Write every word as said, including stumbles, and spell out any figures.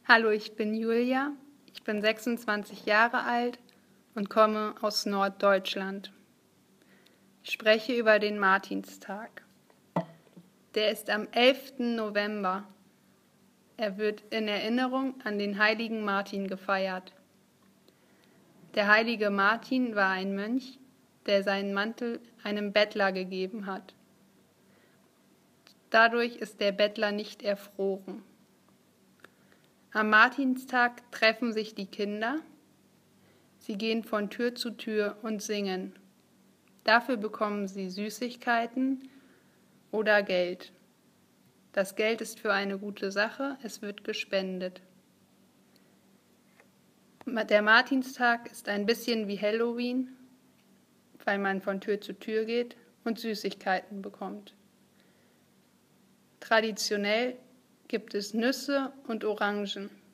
Hallo, ich bin Julia, ich bin sechsundzwanzig Jahre alt und komme aus Norddeutschland. Ich spreche über den Martinstag. Der ist am elften November. Er wird in Erinnerung an den heiligen Martin gefeiert. Der heilige Martin war ein Mönch, der seinen Mantel einem Bettler gegeben hat. Dadurch ist der Bettler nicht erfroren. Am Martinstag treffen sich die Kinder. Sie gehen von Tür zu Tür und singen. Dafür bekommen sie Süßigkeiten oder Geld. Das Geld ist für eine gute Sache, es wird gespendet. Der Martinstag ist ein bisschen wie Halloween, weil man von Tür zu Tür geht und Süßigkeiten bekommt. Traditionell gibt es Nüsse und Orangen.